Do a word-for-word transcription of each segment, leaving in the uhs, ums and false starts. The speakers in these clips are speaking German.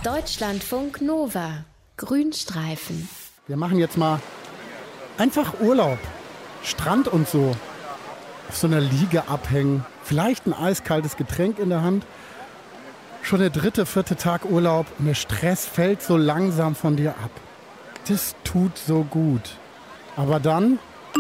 Deutschlandfunk Nova. Grünstreifen. Wir machen jetzt mal einfach Urlaub. Strand und so. Auf so einer Liege abhängen. Vielleicht ein eiskaltes Getränk in der Hand. Schon der dritte, vierte Tag Urlaub und der Stress fällt so langsam von dir ab. Das tut so gut. Aber dann...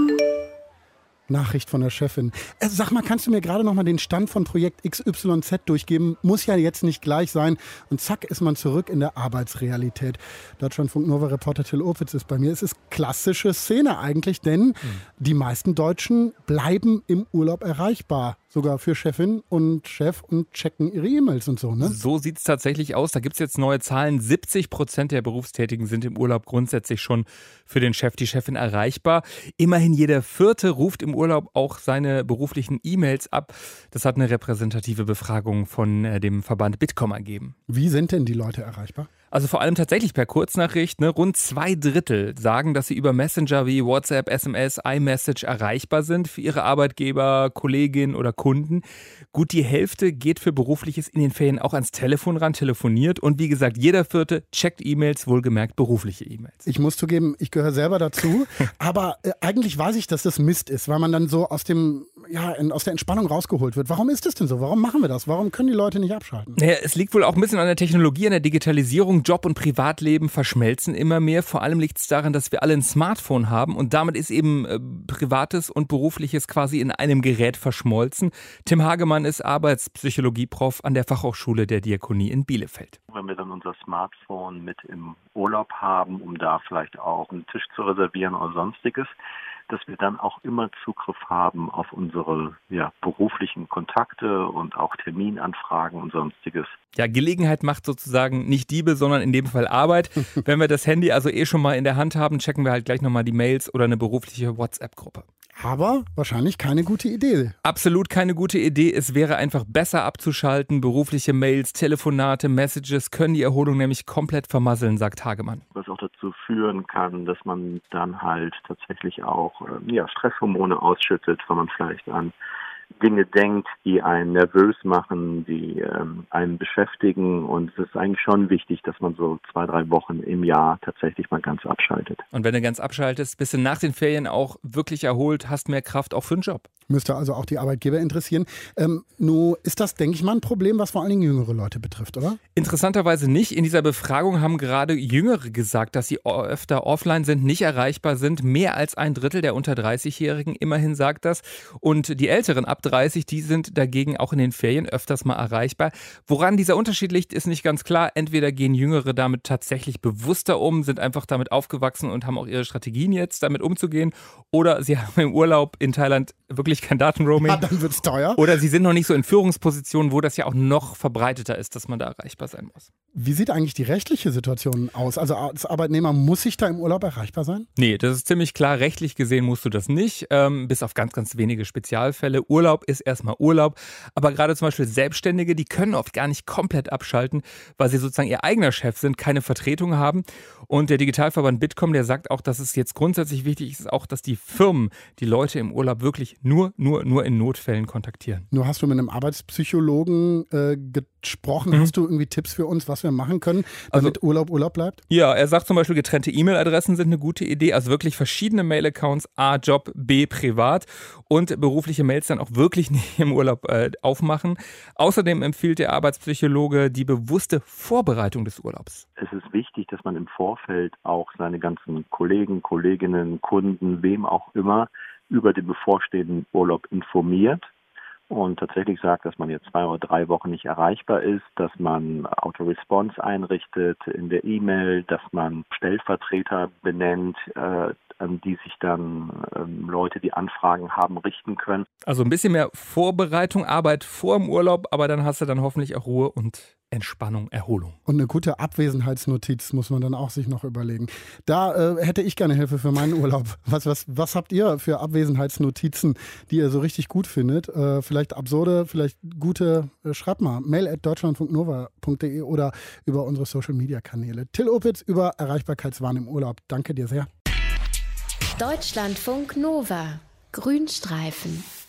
Nachricht von der Chefin. Äh, sag mal, kannst du mir gerade noch mal den Stand von Projekt X Y Z durchgeben? Muss ja jetzt nicht gleich sein. Und zack, ist man zurück in der Arbeitsrealität. Deutschlandfunk Nova-Reporter Till Opitz ist bei mir. Es ist klassische Szene eigentlich, denn mhm. die meisten Deutschen bleiben im Urlaub erreichbar. Sogar für Chefin und Chef und checken ihre E-Mails und so, ne? So sieht es tatsächlich aus. Da gibt es jetzt neue Zahlen. siebzig Prozent der Berufstätigen sind im Urlaub grundsätzlich schon für den Chef, die Chefin erreichbar. Immerhin jeder Vierte ruft im Urlaub auch seine beruflichen E-Mails ab. Das hat eine repräsentative Befragung von äh, dem Verband Bitkom ergeben. Wie sind denn die Leute erreichbar? Also vor allem tatsächlich per Kurznachricht. Ne? Rund zwei Drittel sagen, dass sie über Messenger wie WhatsApp, S M S, iMessage erreichbar sind für ihre Arbeitgeber, Kolleginnen oder Kunden. Gut die Hälfte geht für Berufliches in den Ferien auch ans Telefon ran, telefoniert. Und wie gesagt, jeder Vierte checkt E-Mails, wohlgemerkt berufliche E-Mails. Ich muss zugeben, ich gehöre selber dazu. aber äh, eigentlich weiß ich, dass das Mist ist, weil man dann so aus dem, ja, in, aus der Entspannung rausgeholt wird. Warum ist das denn so? Warum machen wir das? Warum können die Leute nicht abschalten? Naja, es liegt wohl auch ein bisschen an der Technologie, an der Digitalisierung. Job und Privatleben verschmelzen immer mehr. Vor allem liegt es daran, dass wir alle ein Smartphone haben und damit ist eben äh, Privates und Berufliches quasi in einem Gerät verschmolzen. Tim Hagemann ist Arbeitspsychologie-Prof an der Fachhochschule der Diakonie in Bielefeld. Wenn wir dann unser Smartphone mit im Urlaub haben, um da vielleicht auch einen Tisch zu reservieren oder sonstiges, dass wir dann auch immer Zugriff haben auf unsere ja, beruflichen Kontakte und auch Terminanfragen und sonstiges. Ja, Gelegenheit macht sozusagen nicht Diebe, sondern in dem Fall Arbeit. Wenn wir das Handy also eh schon mal in der Hand haben, checken wir halt gleich nochmal die Mails oder eine berufliche WhatsApp-Gruppe. Aber wahrscheinlich keine gute Idee. Absolut keine gute Idee. Es wäre einfach besser abzuschalten. Berufliche Mails, Telefonate, Messages können die Erholung nämlich komplett vermasseln, sagt Hagemann. Was auch dazu führen kann, dass man dann halt tatsächlich auch äh, ja, Stresshormone ausschüttet, wenn man vielleicht an Dinge denkt, die einen nervös machen, die ähm, einen beschäftigen. Und es ist eigentlich schon wichtig, dass man so zwei, drei Wochen im Jahr tatsächlich mal ganz abschaltet. Und wenn du ganz abschaltest, bist du nach den Ferien auch wirklich erholt, hast mehr Kraft auch für den Job. Müsste also auch die Arbeitgeber interessieren. Ähm, nur ist das, denke ich mal, ein Problem, was vor allen Dingen jüngere Leute betrifft, oder? Interessanterweise nicht. In dieser Befragung haben gerade Jüngere gesagt, dass sie öfter offline sind, nicht erreichbar sind. Mehr als ein Drittel der unter dreißig-Jährigen immerhin sagt das. Und die Älteren ab dreißig, die sind dagegen auch in den Ferien öfters mal erreichbar. Woran dieser Unterschied liegt, ist nicht ganz klar. Entweder gehen Jüngere damit tatsächlich bewusster um, sind einfach damit aufgewachsen und haben auch ihre Strategien jetzt, damit umzugehen. Oder sie haben im Urlaub in Thailand wirklich kein Datenroaming. Ja, dann wird's teuer. Oder sie sind noch nicht so in Führungspositionen, wo das ja auch noch verbreiteter ist, dass man da erreichbar sein muss. Wie sieht eigentlich die rechtliche Situation aus? Also als Arbeitnehmer muss ich da im Urlaub erreichbar sein? Nee, das ist ziemlich klar. Rechtlich gesehen musst du das nicht, ähm, bis auf ganz, ganz wenige Spezialfälle. Urlaub ist erstmal Urlaub. Aber gerade zum Beispiel Selbstständige, die können oft gar nicht komplett abschalten, weil sie sozusagen ihr eigener Chef sind, keine Vertretung haben. Und der Digitalverband Bitkom, der sagt auch, dass es jetzt grundsätzlich wichtig ist, auch, dass die Firmen die Leute im Urlaub wirklich nur, nur, nur in Notfällen kontaktieren. Nur hast du mit einem Arbeitspsychologen äh, gesprochen. Mhm. Hast du irgendwie Tipps für uns, was wir machen können, damit also, Urlaub Urlaub bleibt? Ja, er sagt zum Beispiel, getrennte E-Mail-Adressen sind eine gute Idee. Also wirklich verschiedene Mail-Accounts, A, Job, B, privat. Und berufliche Mails dann auch wirklich nicht im Urlaub äh, aufmachen. Außerdem empfiehlt der Arbeitspsychologe die bewusste Vorbereitung des Urlaubs. Es ist wichtig, dass man im Vorfeld auch seine ganzen Kollegen, Kolleginnen, Kunden, wem auch immer, über den bevorstehenden Urlaub informiert und tatsächlich sagt, dass man jetzt zwei oder drei Wochen nicht erreichbar ist, dass man Auto-Response einrichtet in der E-Mail, dass man Stellvertreter benennt, äh, an die sich dann ähm, Leute, die Anfragen haben, richten können. Also ein bisschen mehr Vorbereitung, Arbeit vor dem Urlaub, aber dann hast du dann hoffentlich auch Ruhe und Entspannung, Erholung. Und eine gute Abwesenheitsnotiz muss man dann auch sich noch überlegen. Da äh, hätte ich gerne Hilfe für meinen Urlaub. Was, was, was habt ihr für Abwesenheitsnotizen, die ihr so richtig gut findet? Äh, vielleicht absurde, vielleicht gute, äh, schreibt mal. Mail at deutschlandfunknova punkt de oder über unsere Social-Media-Kanäle. Till Opitz über Erreichbarkeitswahn im Urlaub. Danke dir sehr. Deutschlandfunk Nova. Grünstreifen.